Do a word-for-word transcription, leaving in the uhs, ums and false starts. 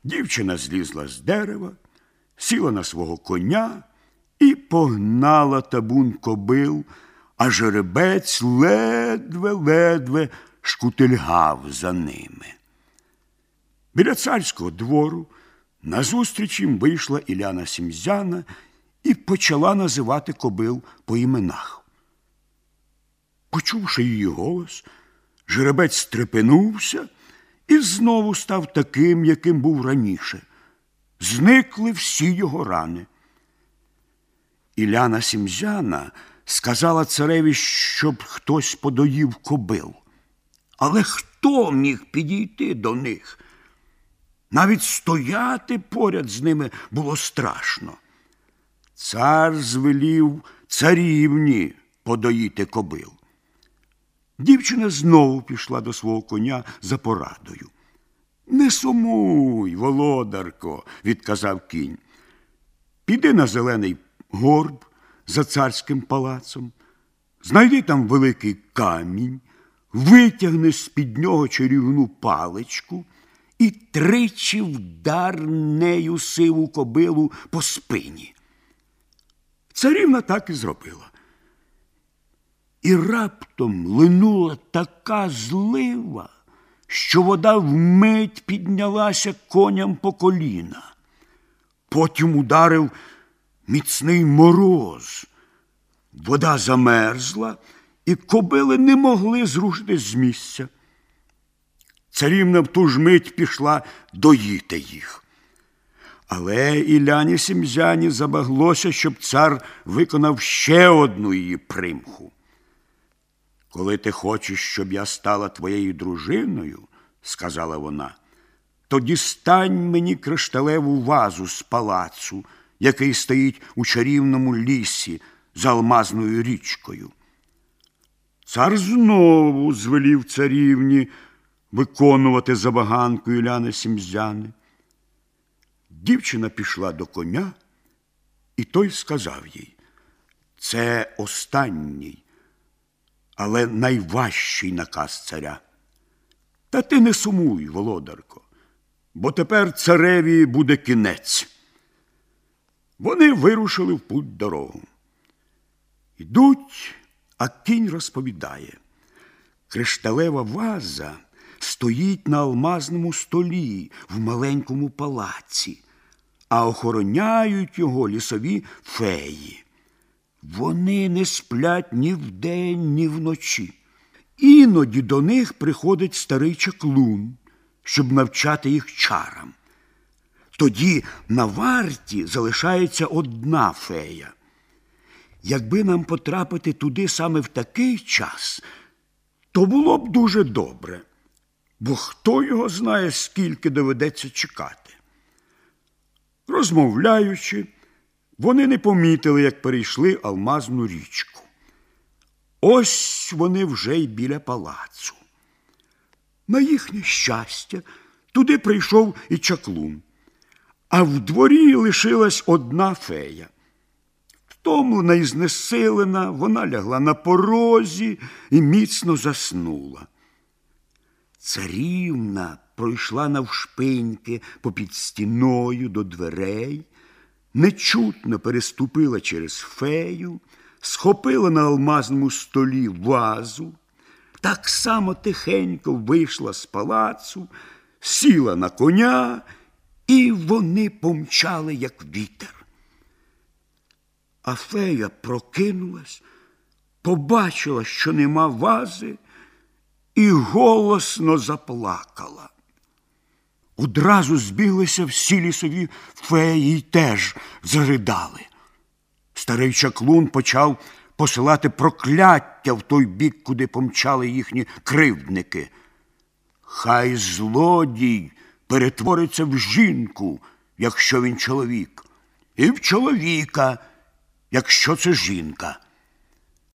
Дівчина злізла з дерева, сіла на свого коня і погнала табун кобил, а жеребець ледве-ледве шкутильгав за ними. Біля царського двору назустріч їм вийшла Іляна Сім'зяна і почала називати кобил по іменах. Почувши її голос, жеребець стрепенувся і знову став таким, яким був раніше. Зникли всі його рани. Іляна Сім'зяна сказала цареві, щоб хтось подоїв кобил. Але хто міг підійти до них? Навіть стояти поряд з ними було страшно. Цар звелів царівні подоїти кобил. Дівчина знову пішла до свого коня за порадою. «Не сумуй, володарко», – відказав кінь. «Піди на зелений горб за царським палацом, знайди там великий камінь, витягни з-під нього чарівну паличку і тричі вдар нею сиву кобилу по спині». Царівна так і зробила. І раптом линула така злива, що вода вмить піднялася коням по коліна. Потім ударив міцний мороз. Вода замерзла, і кобили не могли зрушитись з місця. Царівна в ту ж мить пішла доїти їх. Але Іляні Сім'зяні забаглося, щоб цар виконав ще одну її примху. «Коли ти хочеш, щоб я стала твоєю дружиною, – сказала вона, – то дістань мені кришталеву вазу з палацу, який стоїть у чарівному лісі за алмазною річкою». Цар знову звелів царівні виконувати забаганку Іляни Сім'зяни. Дівчина пішла до коня, і той сказав їй: «Це останній, але найважчий наказ царя. Та ти не сумуй, володарко, бо тепер цареві буде кінець». Вони вирушили в путь дорогу. Йдуть, а кінь розповідає: кришталева ваза стоїть на алмазному столі в маленькому палаці, а охороняють його лісові феї. Вони не сплять ні вдень, ні вночі. Іноді до них приходить старий чаклун, щоб навчати їх чарам. Тоді на варті залишається одна фея. Якби нам потрапити туди саме в такий час, то було б дуже добре, бо хто його знає, скільки доведеться чекати. Розмовляючи, вони не помітили, як перейшли алмазну річку. Ось вони вже й біля палацу. На їхнє щастя, туди прийшов і чаклун, а в дворі лишилась одна фея. Втомлена і знесилена, вона лягла на порозі і міцно заснула. Царівна пройшла навшпиньки попід стіною до дверей, нечутно переступила через фею, схопила на алмазному столі вазу, так само тихенько вийшла з палацу, сіла на коня, і вони помчали, як вітер. А фея прокинулась, побачила, що нема вази, і голосно заплакала. Одразу збіглися всі лісові феї й теж заридали. Старий чаклун почав посилати прокляття в той бік, куди помчали їхні кривдники. «Хай злодій перетвориться в жінку, якщо він чоловік, і в чоловіка, якщо це жінка.